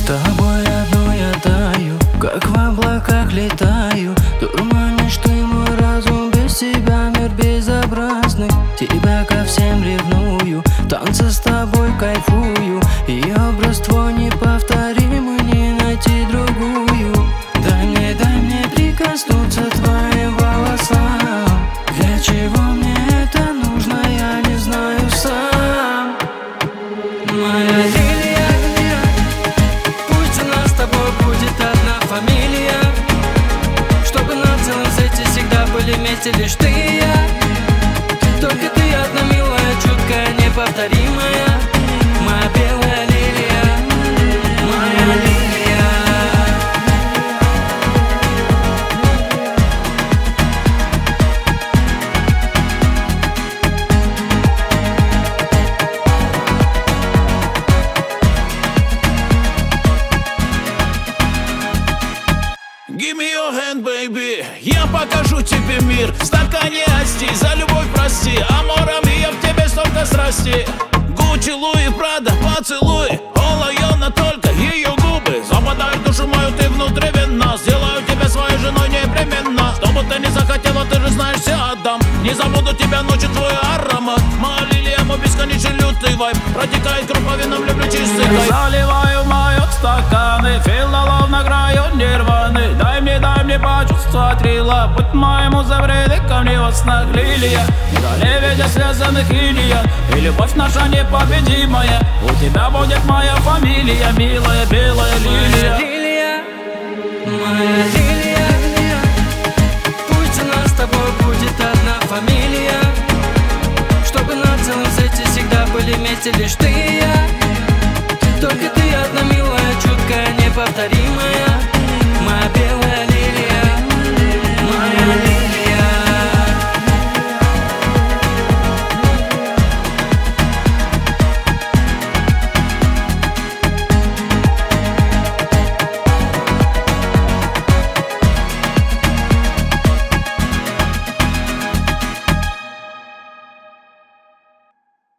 тобой одной я таю, как в облаках летаю. Дурманишь ты мой разум, без тебя мир безобразный. Тебя ко всем ревную, танцы с тобой кайфую. И образ твой неповторимый, не найти другую. Дай мне прикоснуться твоим волосам. Для чего мне это нужно, я не знаю сам. Моя лилия, пусть у нас с тобой будет одна фамилия, чтобы на целом свете всегда были вместе лишь ты и я. Только ты одна милая, чуткая, неповторимая. Моя белая лилия, моя лилия. Give me your hand, baby. Я покажу тебе мир в стакане асти. За любовь прости, амора мия, в тебе столько страсти. Гуччи, Луи, Прада, поцелуй. Олайона, только ее губы западают в душу мою, ты внутривенно. Сделаю тебя своей женой непременно. Что бы ты ни захотела, ты же знаешь, все отдам. Не забуду тебя ночью, твой аромат. Моя лилия, мой бесконечный лютый вайб. Протекает круповином, люблю чистый кайф. Заливаю мои стаканы, филолов на краю нирваны. Дай мне почувствовать рила. Будь моему забреды ко мне во снах лилия. Далее ведя связанных илья. И любовь наша непобедимая. У тебя будет моя фамилия, милая белая лилия. Моя лилия, пусть у нас с тобой будет одна фамилия, чтобы на целом свете всегда были вместе лишь ты и я. Только ты одна милая, чуткая, неповторимая. Моя белая